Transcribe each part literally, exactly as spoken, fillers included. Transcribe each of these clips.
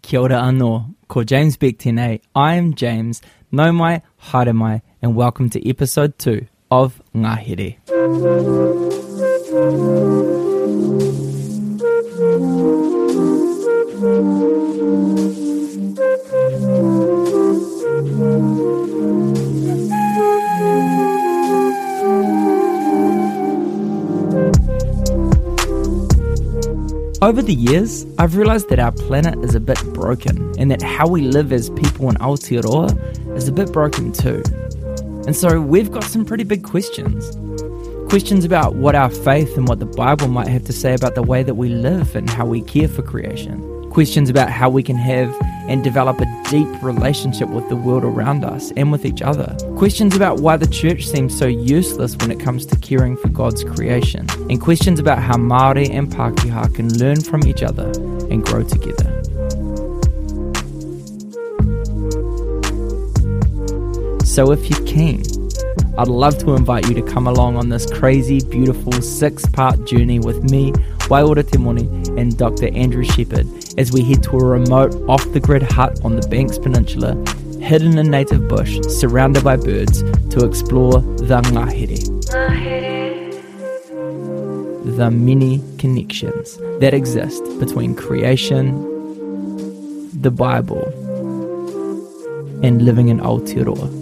Kia ora anō, ko James Beck tēnei. I'm James, nau mai, haere mai, and welcome to episode two of Ngā Here. Over the years, I've realised that our planet is a bit broken and that how we live as people in Aotearoa is a bit broken too. And so we've got some pretty big questions. Questions about what our faith and what the Bible might have to say about the way that we live and how we care for creation. Questions about how we can have and develop a deep relationship with the world around us and with each other. Questions about why the church seems so useless when it comes to caring for God's creation. And questions about how Māori and Pākehā can learn from each other and grow together. So if you're keen, I'd love to invite you to come along on this crazy, beautiful six-part journey with me, Waiora Te Moni, and Doctor Andrew Shepherd as we head to a remote, off-the-grid hut on the Banks Peninsula, hidden in native bush, surrounded by birds, to explore the Ngā Here. The many connections that exist between creation, the Bible, and living in Aotearoa.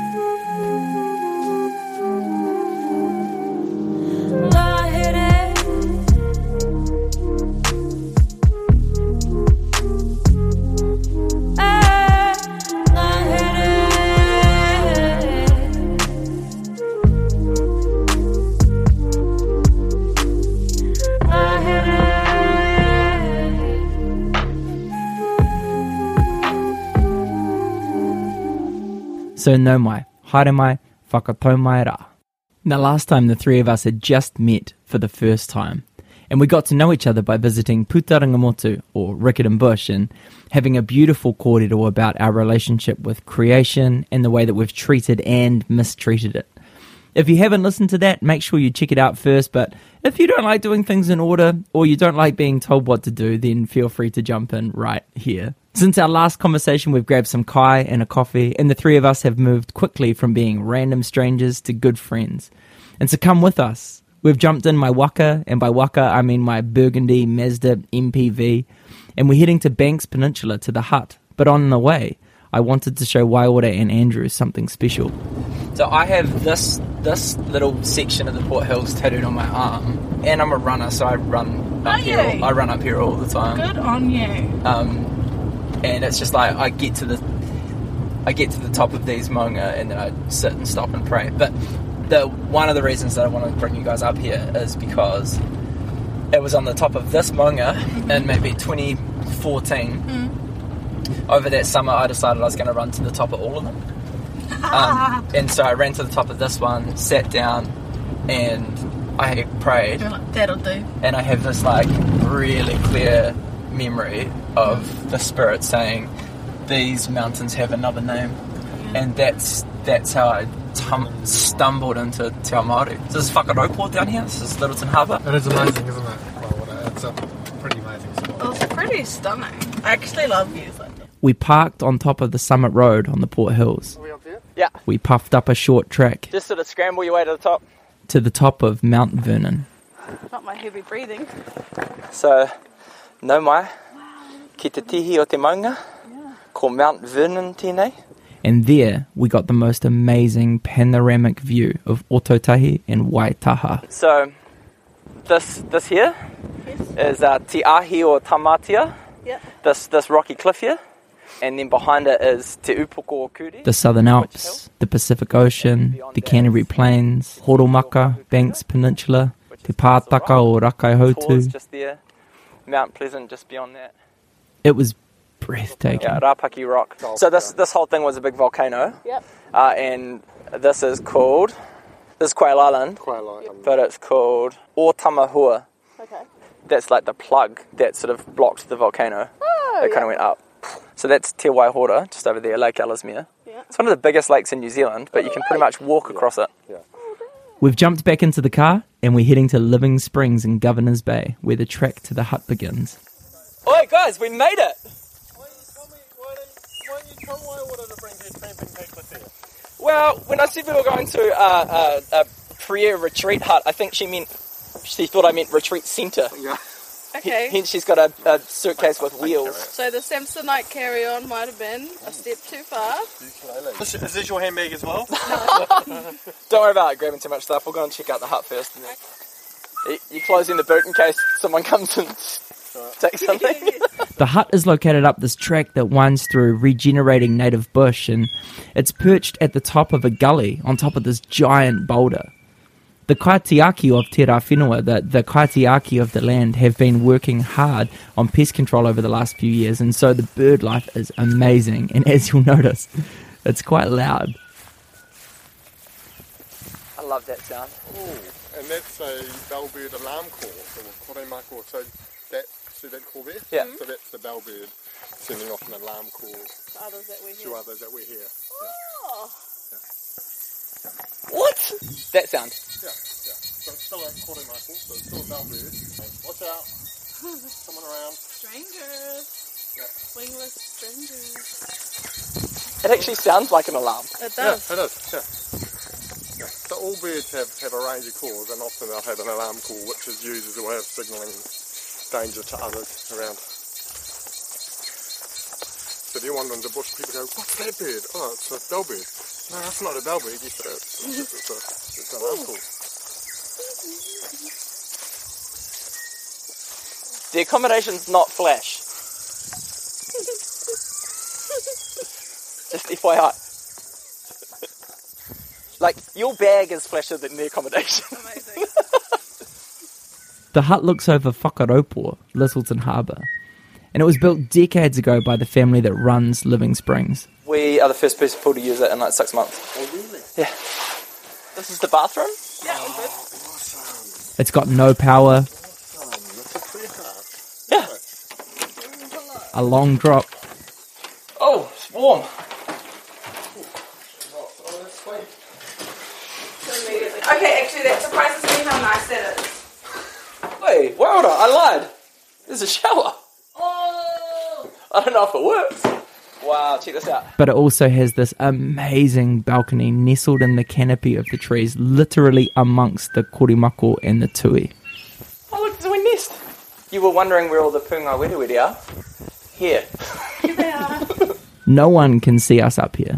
So nau mai, haere mai, whakatau mai rā. Now last time the three of us had just met for the first time, and we got to know each other by visiting Putarangamotu, or Riccarton Bush, and having a beautiful kōrero about our relationship with creation and the way that we've treated and mistreated it. If you haven't listened to that, make sure you check it out first, but if you don't like doing things in order, or you don't like being told what to do, then feel free to jump in right here. Since our last conversation, we've grabbed some kai and a coffee, and the three of us have moved quickly from being random strangers to good friends. And so come with us. We've jumped in my waka, and by waka I mean my Burgundy Mazda M P V, and we're heading to Banks Peninsula to the hut. But on the way, I wanted to show Waiora and Andrew something special. So I have this this little section of the Port Hills tattooed on my arm, and I'm a runner, so I run up Are here. you? I run up here all the time. Good on you. Um, and it's just like I get to the I get to the top of these maunga, and then I sit and stop and pray. But the one of the reasons that I want to bring you guys up here is because it was on the top of this maunga mm-hmm. in maybe twenty fourteen. Mm. Over that summer, I decided I was going to run to the top of all of them. Um, and so I ran to the top of this one, sat down, and I prayed. You're like, that'll do. And I have this like really clear memory of the Spirit saying, these mountains have another name. Yeah. And that's that's how I tum- stumbled into Te Ao Māori. So this is Whakaraupo down here. This is Littleton Harbour. It is amazing, isn't it? Well, it's a pretty amazing spot. Oh, it's pretty stunning. I actually love views like that. We parked on top of the Summit Road on the Port Hills. Are we up there? Yeah. We puffed up a short track. Just sort of scramble your way to the top. To the top of Mount Vernon. Not my heavy breathing. So, nau mai, ki te tihi o te maunga, yeah. Ko Mount Vernon tēnei. And there, we got the most amazing panoramic view of Ototahi and Waitaha. So, this this here yes. is uh, Te Ahi o Tamatia, yep. this, this rocky cliff here. And then behind it is Te Upoko o Kuri. The Southern Alps, the Pacific Ocean, the Canterbury Plains, Horomaka, Banks Peninsula, Te Pātaka o Rakaihotu. Just there, Mount Pleasant just beyond that. It was breathtaking. Yeah, Rapaki Rock. So this this whole thing was a big volcano. Yep. Uh, and this is called, this is Quail Island. Quail Island. But it's called Otamahua. Okay. That's like the plug that sort of blocked the volcano. Oh, That yeah. kind of went up. So that's Te Waihora, just over there, Lake Ellesmere. Yeah. It's one of the biggest lakes in New Zealand, but you can pretty much walk across it. Yeah. We've jumped back into the car and we're heading to Living Springs in Governor's Bay, where the trek to the hut begins. Oi guys, we made it! don't you tell Waiora to bring their camping cake with her? Well, when I said we were going to uh, uh, a prayer retreat hut, I think she meant, she thought I meant retreat centre. Yeah. Okay. Hence she's got a, a suitcase with wheels. So the Samsonite carry-on might have been a step too far. Is, is this your handbag as well? Don't worry about grabbing too much stuff. We'll go and check out the hut first. And then you, you're closing the boot in case someone comes and takes something. The hut is located up this track that winds through regenerating native bush, and it's perched at the top of a gully on top of this giant boulder. The kaitiaki of Te Rā Whenua, the, the kaitiaki of the land, have been working hard on pest control over the last few years, and so the bird life is amazing. And as you'll notice, it's quite loud. I love that sound. Ooh, and that's a bellbird alarm call, or koremako. So that, see that call there? Yeah. So that's the bellbird sending off an alarm call To others that we to hear. others that we hear. Oh. What? That sound. Yeah, yeah. So it's still a koremako, so it's still a bellbird. So watch out, someone around. Strangers. Yeah. Wingless strangers. It actually sounds like an alarm. It Yeah, does. it is, yeah. yeah. So all birds have, have a range of calls, and often they'll have an alarm call which is used as a way of signalling danger to others around. So if you wander in the bush, people go, what's that bird? Oh, it's a bellbird. No, it's not a bellbird, yes it is. It's, just, it's, a, it's an alarm call. The accommodation's not flash. Just F Y I. Like, your bag is flasher than the accommodation. Amazing. The hut looks over Whakaropō, Littleton Harbour, and it was built decades ago by the family that runs Living Springs. We are the first people to use it in like six months. Oh, really? Yeah. This is the bathroom? Yeah, all good. Awesome. It's got no power, Awesome. That's a prayer hut. Yeah. a long drop, Oh, it's warm. Okay, actually that surprises me how nice that is. Hey, Wilder, I lied. There's a shower. Oh! I don't know if it works. Wow, check this out. but it also has this amazing balcony nestled in the canopy of the trees, literally amongst the korimako and the tui. Oh, look, there's a wee nest. You were wondering where all the punga werewere are? Here. Here they are. No one can see us up here.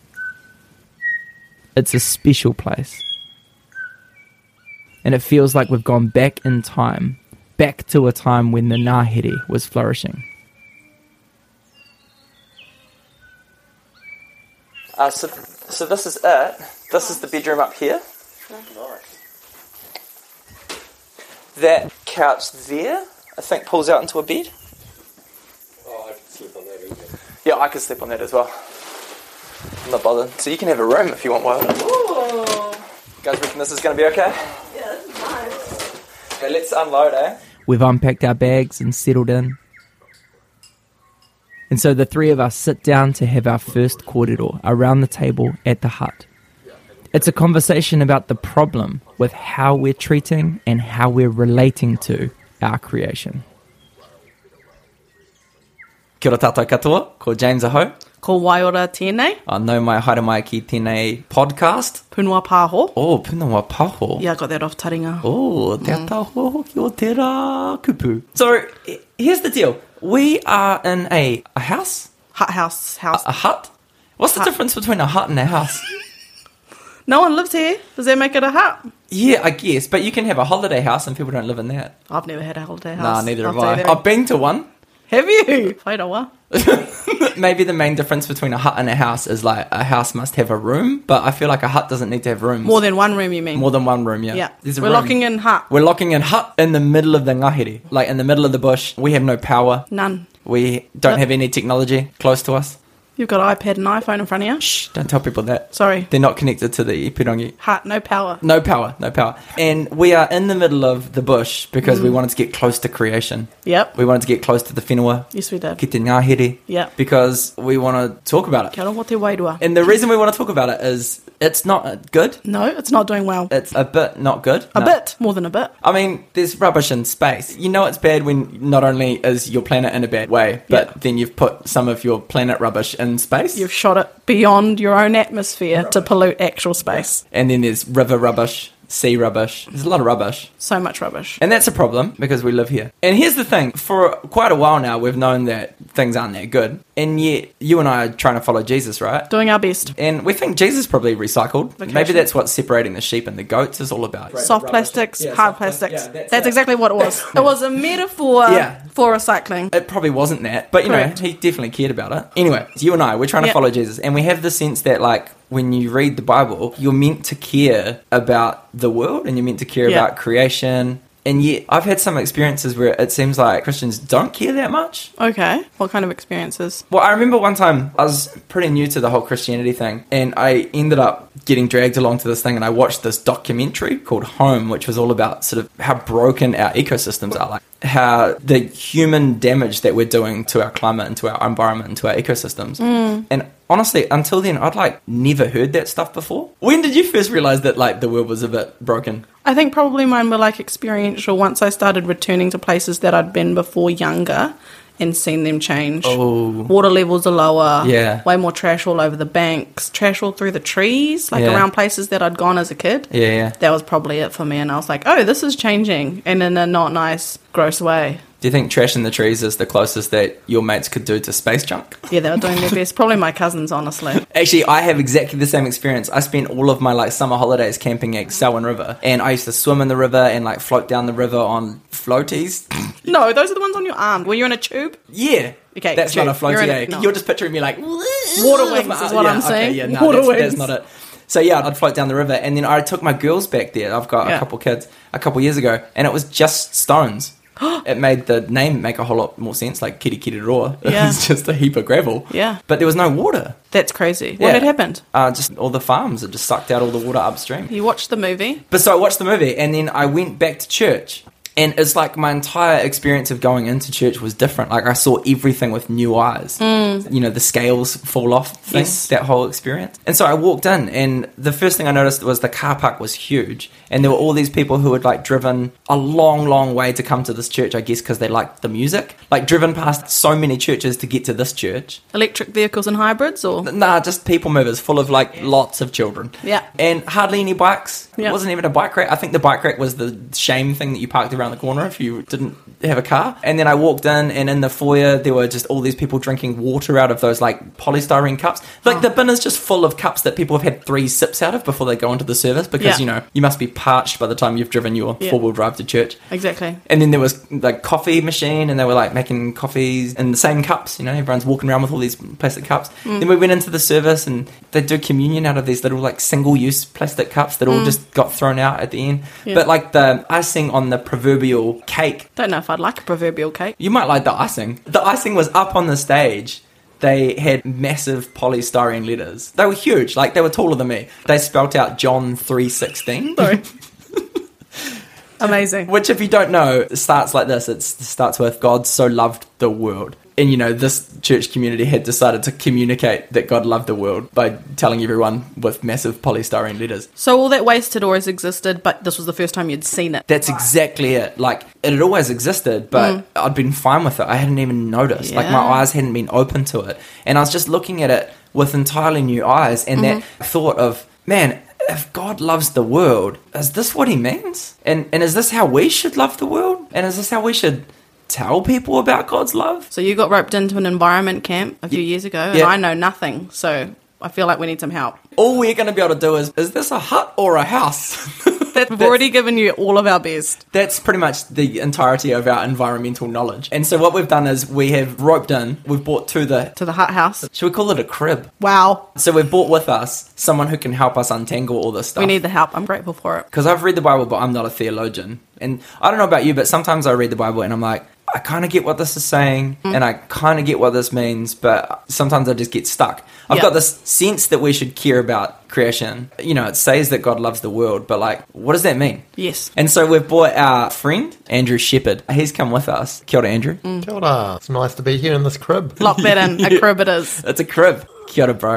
It's a special place. And it feels like we've gone back in time, back to a time when the Ngāhere was flourishing. Uh, so, so this is it. This is the bedroom up here. Nice. That couch there, I think, pulls out into a bed. Oh, I can sleep on that easy. Yeah, I could sleep on that as well. I'm not bothered. So you can have a room if you want, Wilder. Ooh. Guys reckon this is going to be okay? Yeah, this is nice. Okay, let's unload, eh? We've unpacked our bags and settled in. And so the three of us sit down to have our first kōrero around the table at the hut. It's a conversation about the problem with how we're treating and how we're relating to our creation. Kia ora tātou katoa, ko James Aho. Ko Waiora tēnei, I know my haere mai ki tēnei podcast. Punua Pāho. Oh, Punua Pāho. Yeah, I got that off Taringa. Oh, te atahoa hoki o te rā kupu. So, h- here's the deal. We are in a, a house? Hut house, house. A hut? What's the Hut. difference between a hut and a house? No one lives here. Does that make it a hut? Yeah, I guess, but you can have a holiday house and people don't live in that. I've never had a holiday house. Nah, neither I'll have tell I. you that. I've been to one. Have you? Whairawa. Maybe the main difference between a hut and a house is like a house must have a room, but I feel like a hut doesn't need to have rooms. More than one room, you mean? More than one room, yeah. Yeah. There's a We're room. locking in hut. We're locking in hut in the middle of the Ngāhere, like in the middle of the bush. We have no power. None. We don't Yep. have any technology close to us. You've got an iPad and iPhone in front of you. Shh, don't tell people that. Sorry. They're not connected to the Ipirangi. Hut, no power. No power, no power. And we are in the middle of the bush because we wanted to get close to creation. Yep. We wanted to get close to the whenua, Yes, we did. ki te Ngāhere, Yep. because we want to talk about it. Kia ora, mo te wairua. And the reason we want to talk about it is It's not good. No, it's not doing well. It's a bit not good. A No. bit, more than a bit. I mean, there's rubbish in space. You know it's bad when not only is your planet in a bad way, but Yeah. then you've put some of your planet rubbish in space. You've shot it beyond your own atmosphere to pollute actual space. And then there's river rubbish, sea rubbish. There's a lot of rubbish. So much rubbish. And that's a problem because we live here. And here's the thing. For quite a while now, we've known that things aren't that good. And yet, you and I are trying to follow Jesus, right? Doing our best. And we think Jesus probably recycled. Vacation. Maybe that's what separating the sheep and the goats is all about. Soft plastics, Yeah, hard soft plas- plastics. yeah, that's that's it. exactly what it was. It was a metaphor Yeah. for recycling. It probably wasn't that, but you Correct. know, he definitely cared about it. Anyway, you and I, we're trying to Yep. follow Jesus, and we have the sense that, like, when you read the Bible, you're meant to care about the world, and you're meant to care Yeah. about creation. And yet, I've had some experiences where it seems like Christians don't care that much. Okay. What kind of experiences? Well, I remember one time I was pretty new to the whole Christianity thing, and I ended up getting dragged along to this thing, and I watched this documentary called Home, which was all about sort of how broken our ecosystems are, like how the human damage that we're doing to our climate and to our environment and to our ecosystems. Mm. And honestly, until then, I'd like never heard that stuff before. When did you first realize that like the world was a bit broken? I think probably mine were like experiential once I started returning to places that I'd been before younger and seen them change. Oh, Water levels are lower. Yeah. Way more trash all over the banks. Trash all through the trees, like Yeah. around places that I'd gone as a kid. yeah, yeah. That was probably it for me. And I was like, oh, this is changing. And in a not nice, gross way. Do you think trash in the trees is the closest that your mates could do to space junk? Yeah, they were doing their best. Probably my cousins, honestly. Actually, I have exactly the same experience. I spent all of my like summer holidays camping at Selwyn River, and I used to swim in the river and like float down the river on floaties. No, those are the ones on your arm. Were you in a tube? Yeah. Okay, That's tube. not a floaty. You're in a- eh? no. You're just picturing me like Water wings is what yeah, I'm saying. Okay, yeah, no, Water that's, wings. that's not it. So yeah, I'd float down the river, and then I took my girls back there. I've got Yeah. a couple kids a couple years ago, and it was just stones. It made the name make a whole lot more sense, like Kiri Kiri Roa. Yeah. It's just a heap of gravel. Yeah. But there was no water. That's crazy. What Yeah. had happened? Uh, just all the farms had just sucked out all the water upstream. You watched the movie? But so I watched the movie, and then I went back to church. And it's like my entire experience of going into church was different. Like I saw everything with new eyes. Mm. You know, the scales fall off thing, Yes. that whole experience. And so I walked in, and the first thing I noticed was the car park was huge. And there were all these people who had like driven a long, long way to come to this church, I guess, because they liked the music. Like driven past so many churches to get to this church. Electric vehicles and hybrids, or? Nah, just people movers full of like lots of children. Yeah. And hardly any bikes. Yeah. It wasn't even a bike rack. I think the bike rack was the shame thing that you parked around the corner if you didn't have a car. And then I walked in, and in the foyer there were just all these people drinking water out of those like polystyrene cups. Like Oh. the bin is just full of cups that people have had three sips out of before they go into the service because, Yeah. you know, you must be parched by the time you've driven your Yeah. four-wheel drive to church. Exactly. And then there was like coffee machine, and they were like making coffees in the same cups. You know, everyone's walking around with all these plastic cups. Mm. Then we went into the service, and they do communion out of these little like single-use plastic cups that all just got thrown out at the end. Mm. Yeah. But like the icing on the proverbial cake, Don't know if I'd like a proverbial cake. you might like the icing. The icing was up on the stage. They had massive polystyrene letters. They were huge, like they were taller than me. They spelt out John three sixteen. Sorry. Amazing. Which, if you don't know, starts like this. It starts with God so loved the world. And, you know, this church community had decided to communicate that God loved the world by telling everyone with massive polystyrene letters. So all that waste had always existed, but this was the first time you'd seen it. That's exactly it. Like, it had always existed, but I'd been fine with it. I hadn't even noticed. Like, my Yeah. eyes hadn't been open to it. And I was just looking at it with entirely new eyes. And that thought of, man, if God loves the world, is this what he means? And and is this how we should love the world? And is this how we should tell people about God's love? So you got roped into an environment camp a few years ago, and Yeah. I know nothing. So I feel like we need some help. All we're going to be able to do is, is this a hut or a house? We've already given you all of our best. That's pretty much the entirety of our environmental knowledge. And so what we've done is we have roped in, we've brought to the, To the hut house. should we call it a crib? Wow. So we've brought with us someone who can help us untangle all this stuff. We need the help. I'm grateful for it. Because I've read the Bible, but I'm not a theologian. And I don't know about you, but sometimes I read the Bible and I'm like, I kind of get what this is saying, and I kind of get what this means, but sometimes I just get stuck. I've Yeah. got this sense that we should care about creation. You know, it says that God loves the world, but like, what does that mean? Yes. And so we've brought our friend, Andrew Shepherd. He's come with us. Kia ora, Andrew. Kia ora. It's nice to be here in this crib. Lock that in. A crib it is. It's a crib. Kia ora, bro.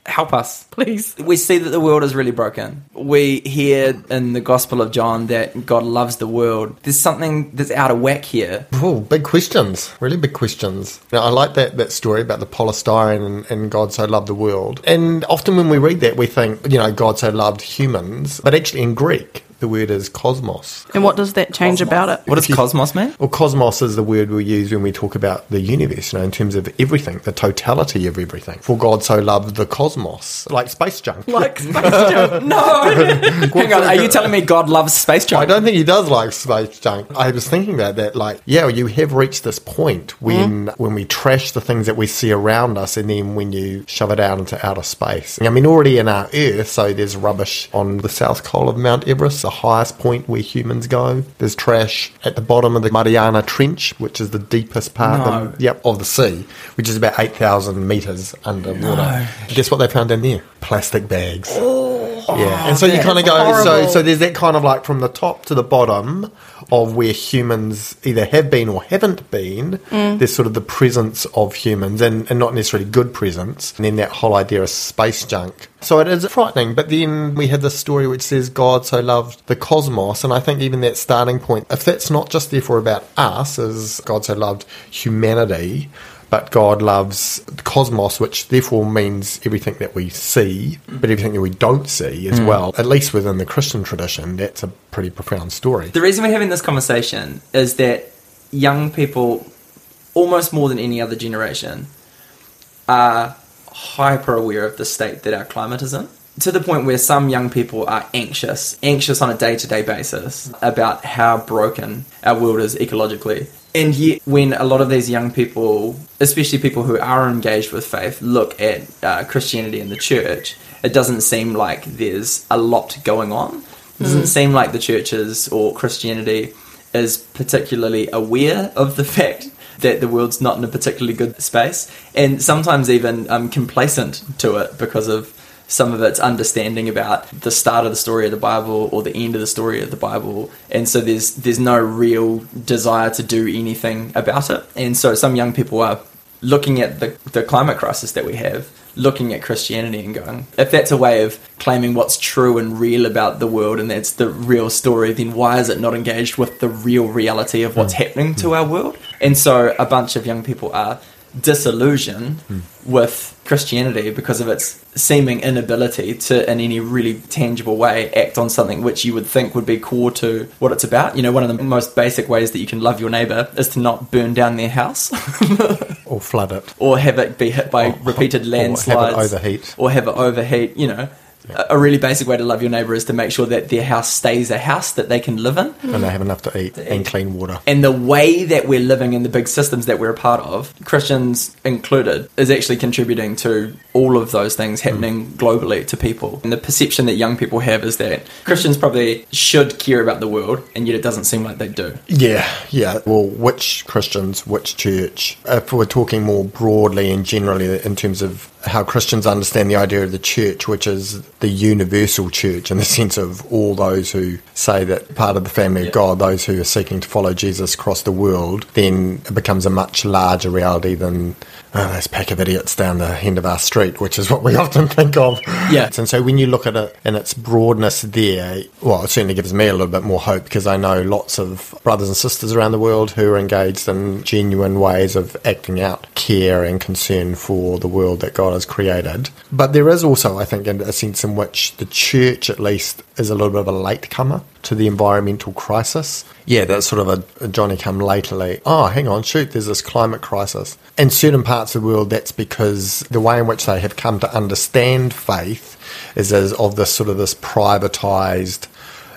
help us. Please. We see that the world is really broken. We hear in the Gospel of John that God loves the world. There's something that's out of whack here. Oh, big questions. Really big questions. Now, I like that, that story about the polystyrene and, and God so loved the world. And often when we read that, we think, you know, God so loved humans. But actually in Greek, the word is cosmos. And what does that change Cosmos. about it? What does cosmos mean? Well, cosmos is the word we use when we talk about the universe, you know, in terms of everything, the totality of everything. For God so loved the cosmos, like space junk. Like space junk. No! Hang on, are you telling me God loves space junk? I don't think he does like space junk. I was thinking about that, like, yeah, you have reached this point when mm. when we trash the things that we see around us, and then when you shove it out into outer space. I mean, already in our Earth, so there's rubbish on the south col of Mount Everest, the highest point where humans go. There's trash at the bottom of the Mariana Trench, which is the deepest part No. of, the, yep, of the sea, which is about eight thousand metres underwater. No. Guess what they found in there? Plastic bags. Oh, Yeah, and so you that's kind of go, so horrible. so there's that kind of like from the top to the bottom of where humans either have been or haven't been, there's sort of the presence of humans, and, and not necessarily good presence, and then that whole idea of space junk. So it is frightening, but then we have this story which says God so loved the cosmos, and I think even that starting point, if that's not just therefore about us, as God so loved humanity, but God loves the cosmos, which therefore means everything that we see, but everything that we don't see as well. At least within the Christian tradition, that's a pretty profound story. The reason we're having this conversation is that young people, almost more than any other generation, are hyper aware of the state that our climate is in. To the point where some young people are anxious, anxious on a day-to-day basis about how broken our world is ecologically. And yet, when a lot of these young people, especially people who are engaged with faith, look at uh, Christianity and the church, it doesn't seem like there's a lot going on. It doesn't mm. seem like the churches or Christianity is particularly aware of the fact that the world's not in a particularly good space, and sometimes even um, complacent to it because of some of its understanding about the start of the story of the Bible or the end of the story of the Bible, and so there's there's no real desire to do anything about it. And so some young people are looking at the, the climate crisis that we have, looking at Christianity and going, if that's a way of claiming what's true and real about the world and that's the real story, then why is it not engaged with the real reality of what's mm. happening to our world? And so a bunch of young people are disillusioned mm. with Christianity because of its seeming inability to, in any really tangible way, act on something which you would think would be core to what it's about. You know, one of the most basic ways that you can love your neighbour is to not burn down their house. Or flood it. Or have it be hit by or, repeated landslides. Or have it overheat. Or have it overheat, you know. Yeah. A really basic way to love your neighbour is to make sure that their house stays a house that they can live in. And they have enough to eat, to and eat. clean water. And the way that we're living in the big systems that we're a part of, Christians included, is actually contributing to all of those things happening mm. globally to people. And the perception that young people have is that Christians probably should care about the world, and yet it doesn't seem like they do. Yeah, yeah. Well, which Christians, which church? If we're talking more broadly and generally in terms of how Christians understand the idea of the church, which is the universal church in the sense of all those who say that part of the family of yeah. God, those who are seeking to follow Jesus across the world, then it becomes a much larger reality than oh, those pack of idiots down the end of our street, which is what we often think of. Yeah. And so when you look at it in its broadness there, well, it certainly gives me a little bit more hope because I know lots of brothers and sisters around the world who are engaged in genuine ways of acting out care and concern for the world that God has created. But there is also, I think, a sense in which the church, at least, is a little bit of a latecomer to the environmental crisis. Yeah, that's sort of a, a Johnny-come-lately, oh, hang on, shoot, there's this climate crisis. In certain parts of the world, that's because the way in which they have come to understand faith is as of this sort of this privatised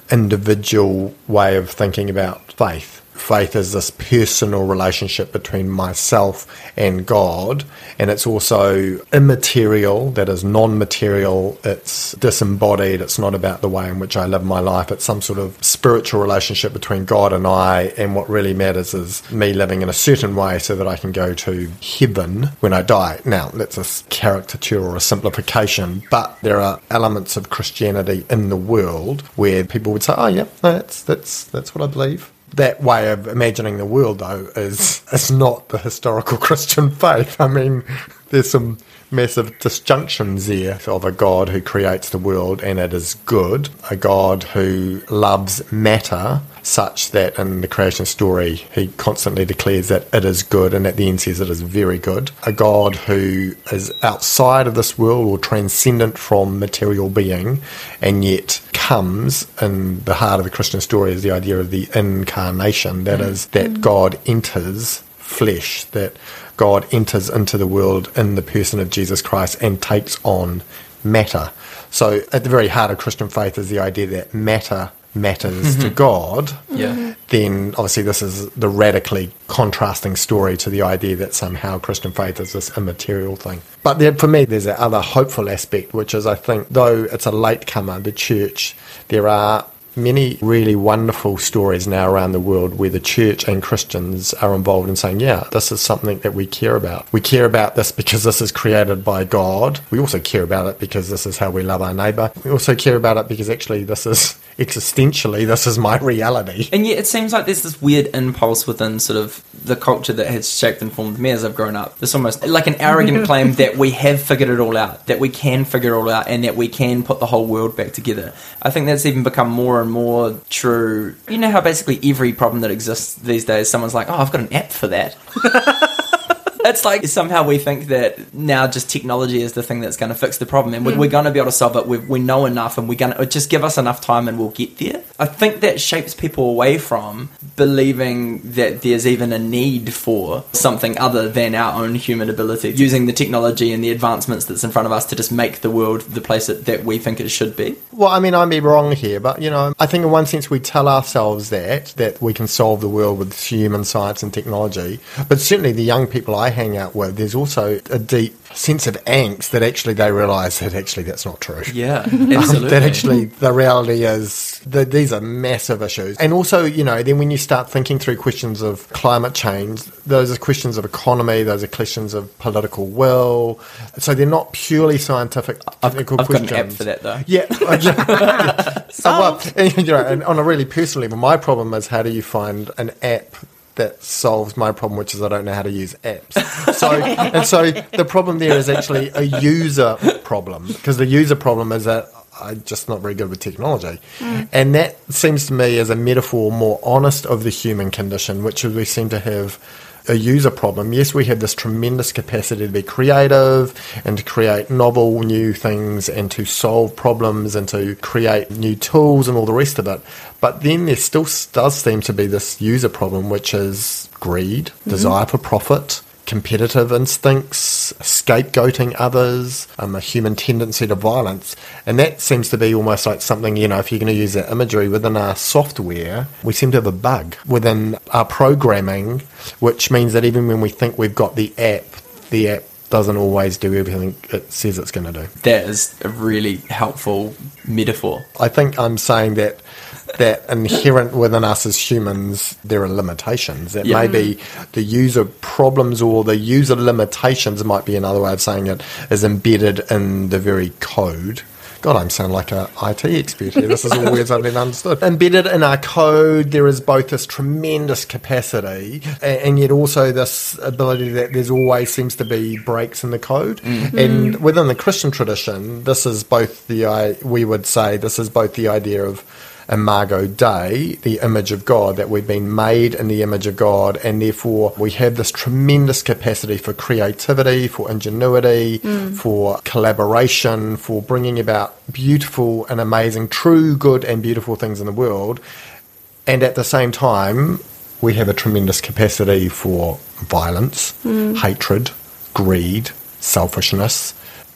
individual way of thinking about faith. Faith is this personal relationship between myself and God, and it's also immaterial, that is non-material, it's disembodied, it's not about the way in which I live my life, it's some sort of spiritual relationship between God and I, and what really matters is me living in a certain way so that I can go to heaven when I die. Now, that's a caricature or a simplification, but there are elements of Christianity in the world where people would say, oh yeah, that's that's that's what I believe. That way of imagining the world, though, is is not the historical Christian faith. I mean, there's some massive disjunctions there of a God who creates the world and it is good, a God who loves matter such that in the creation story he constantly declares that it is good and at the end says it is very good, a God who is outside of this world or transcendent from material being and yet comes in the heart of the Christian story is the idea of the incarnation, that is that God enters flesh, that God enters into the world in the person of Jesus Christ and takes on matter. So at the very heart of Christian faith is the idea that matter matters to God. Yeah. Then obviously this is the radically contrasting story to the idea that somehow Christian faith is this immaterial thing. But there, for me, there's that other hopeful aspect, which is I think, though it's a latecomer, the church, there are many really wonderful stories now around the world where the church and Christians are involved in saying, yeah, this is something that we care about. We care about this because this is created by God. We also care about it because this is how we love our neighbour. We also care about it because actually this is, existentially, this is my reality. And yet it seems like there's this weird impulse within sort of the culture that has shaped and formed me as I've grown up. There's almost like an arrogant claim that we have figured it all out, that we can figure it all out, and that we can put the whole world back together. I think that's even become more and more true. You know how basically every problem that exists these days, someone's like, oh, I've got an app for that. It's like somehow we think that now just technology is the thing that's going to fix the problem, and we're, we're going to be able to solve it. We, we know enough, and we're going to just give us enough time, and we'll get there. I think that shapes people away from believing that there's even a need for something other than our own human ability, using the technology and the advancements that's in front of us to just make the world the place that, that we think it should be. Well, I mean, I may be wrong here, but, you know, I think in one sense we tell ourselves that, that we can solve the world with human science and technology, but certainly the young people I hang out with, there's also a deep sense of angst that actually they realise that actually that's not true. Yeah, absolutely. Um, that actually the reality is that these are massive issues. And also, you know, then when you start thinking through questions of climate change, those are questions of economy, those are questions of political will. So they're not purely scientific, technical I've questions. got an app for that, though. Yeah. yeah. So, well, and, you know, and on a really personal level, my problem is how do you find an app that solves my problem, which is I don't know how to use apps. So, and so the problem there is actually a user problem, because the user problem is that I'm just not very good with technology. Mm. And that seems to me as a metaphor more honest of the human condition, which is we seem to have a user problem. Yes, we have this tremendous capacity to be creative and to create novel new things and to solve problems and to create new tools and all the rest of it. But then there still does seem to be this user problem, which is greed, mm-hmm. desire for profit, competitive instincts, scapegoating others, um, a human tendency to violence. And that seems to be almost like something, you know, if you're going to use that imagery within our software, we seem to have a bug within our programming, which means that even when we think we've got the app, the app doesn't always do everything it says it's going to do. That is a really helpful metaphor. I think I'm saying that that inherent within us as humans, there are limitations. That yeah. maybe the user problems or the user limitations, might be another way of saying it, is embedded in the very code. God, I'm sounding like an I T expert here. This is all words I've never understood. Embedded in our code, there is both this tremendous capacity and, and yet also this ability that there's always seems to be breaks in the code. Mm-hmm. And within the Christian tradition, this is both the, I, we would say, this is both the idea of Imago Dei, the image of God, that we've been made in the image of God, and therefore we have this tremendous capacity for creativity, for ingenuity, mm. for collaboration, for bringing about beautiful and amazing, true, good and beautiful things in the world. And at the same time, we have a tremendous capacity for violence, mm. hatred, greed, selfishness.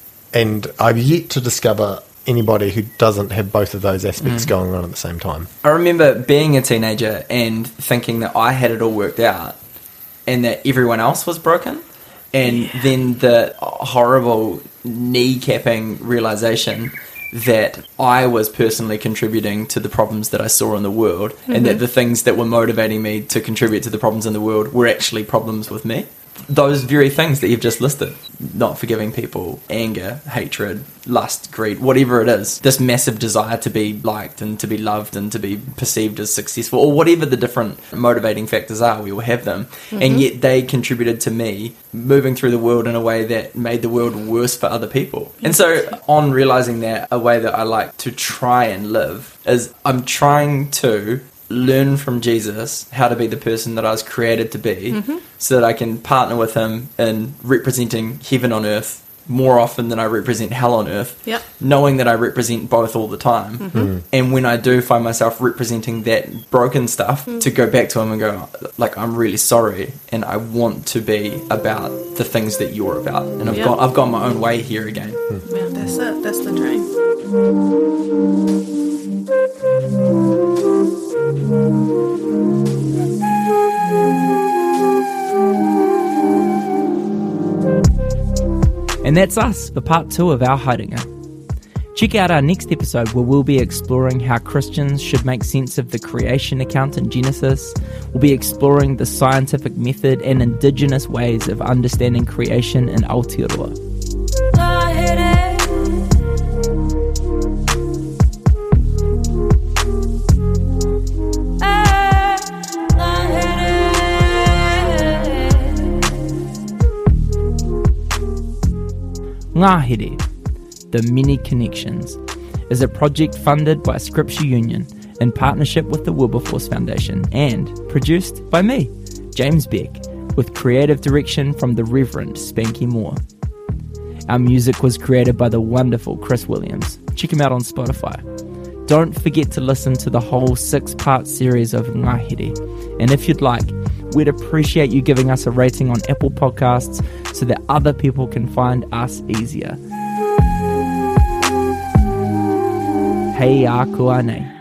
And I've yet to discover anybody who doesn't have both of those aspects mm. going on at the same time. I remember being a teenager and thinking that I had it all worked out and that everyone else was broken, and yeah. then the horrible kneecapping realisation that I was personally contributing to the problems that I saw in the world, mm-hmm. and that the things that were motivating me to contribute to the problems in the world were actually problems with me. those very things that you've just listed. Not forgiving people, anger, hatred, lust, greed, whatever it is. This massive desire to be liked and to be loved and to be perceived as successful, or whatever the different motivating factors are, we all have them. Mm-hmm. And yet they contributed to me moving through the world in a way that made the world worse for other people. And so on realizing that, a way that I like to try and live is I'm trying to learn from Jesus how to be the person that I was created to be, mm-hmm. so that I can partner with him in representing heaven on earth more often than I represent hell on earth, yep. knowing that I represent both all the time. Mm-hmm. Mm. And when I do find myself representing that broken stuff, mm. to go back to him and go, like, I'm really sorry and I want to be about the things that you're about, and I've yep. got I've gone my own way here again. Mm. Yeah, that's it. That's the dream. And that's us for part two of our haringa. Check out our next episode where we'll be exploring how Christians should make sense of the creation account in Genesis. We'll be exploring the scientific method and indigenous ways of understanding creation in Aotearoa. Ngahere, The Many Connections, is a project funded by Scripture Union in partnership with the Wilberforce Foundation and produced by me, James Beck, with creative direction from the Reverend Spanky Moore. Our music was created by the wonderful Chris Williams. Check him out on Spotify. Don't forget to listen to the whole six-part series of Ngahere, and if you'd like, we'd appreciate you giving us a rating on Apple Podcasts so that other people can find us easier. Hei a kua nei.